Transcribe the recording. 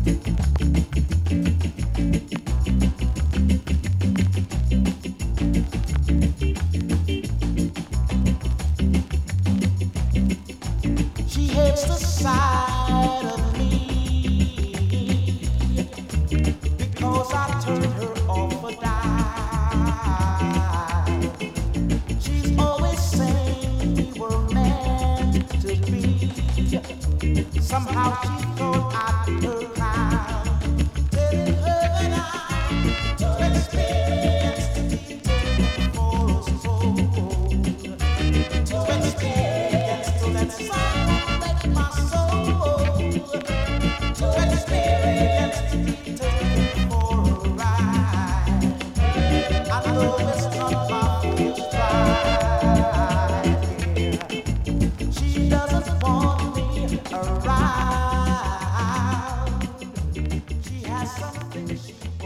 She hates the sight of me because I turned her off a dime. She's always saying we were meant to be. Somehow she thought I'd be her kind. Telling her that I'm too experienced to be taken for a soul. Too experienced to let someone wreck my soul. Too experienced to be taken for a ride. I know it's not my first try. She doesn't want me around. She has something she